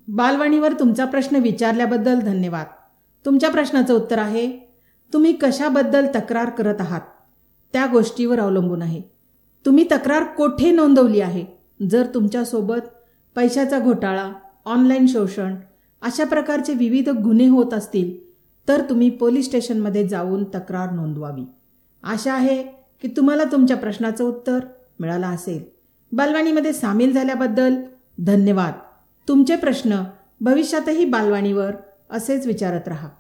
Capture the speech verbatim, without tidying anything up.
बालवाणीवर तुमचा प्रश्न विचारल्याबद्दल धन्यवाद. तुमच्या प्रश्नाचं उत्तर आहे, तुम्ही कशाबद्दल तक्रार करत आहात त्या गोष्टीवर अवलंबून आहे. तुम्ही तक्रार कोठे नोंदवली आहे? जर तुमच्यासोबत पैशाचा घोटाळा, ऑनलाईन शोषण अशा प्रकारचे विविध गुन्हे होत असतील तर तुम्ही पोलीस स्टेशनमध्ये जाऊन तक्रार नोंदवावी. आशा आहे की तुम्हाला तुमच्या प्रश्नाचं उत्तर मिळालं असेल. बालवाणीमध्ये सामील झाल्याबद्दल धन्यवाद. तुमचे प्रश्न भविष्यातही बालवाणीवर असेच विचारत राहा.